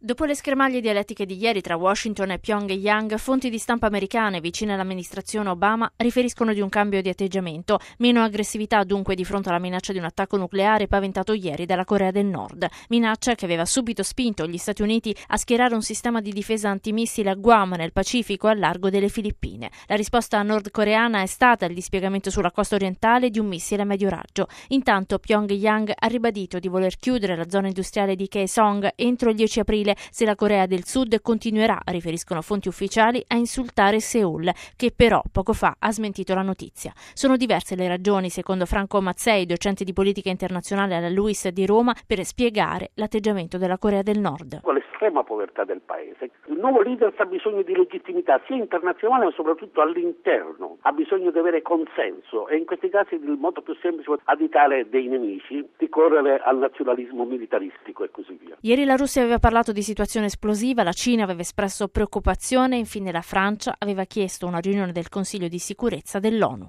Dopo le schermaglie dialettiche di ieri tra Washington e Pyongyang, fonti di stampa americane vicine all'amministrazione Obama riferiscono di un cambio di atteggiamento, meno aggressività dunque di fronte alla minaccia di un attacco nucleare paventato ieri dalla Corea del Nord, minaccia che aveva subito spinto gli Stati Uniti a schierare un sistema di difesa antimissile a Guam nel Pacifico al largo delle Filippine. La risposta nordcoreana è stata il dispiegamento sulla costa orientale di un missile a medio raggio. Intanto Pyongyang ha ribadito di voler chiudere la zona industriale di Kaesong entro il 10 aprile se la Corea del Sud continuerà, riferiscono fonti ufficiali, a insultare Seoul, che però poco fa ha smentito la notizia. Sono diverse le ragioni, secondo Franco Mazzei, docente di politica internazionale alla LUISS di Roma, per spiegare l'atteggiamento della Corea del Nord. L'estrema povertà del paese. Il nuovo leader ha bisogno di legittimità sia internazionale ma soprattutto all'interno, ha bisogno di avere consenso e in questi casi il modo più semplice è additare dei nemici, ricorrere al nazionalismo militaristico e così via. Ieri la Russia aveva parlato di situazione esplosiva, la Cina aveva espresso preoccupazione e infine la Francia aveva chiesto una riunione del Consiglio di sicurezza dell'ONU.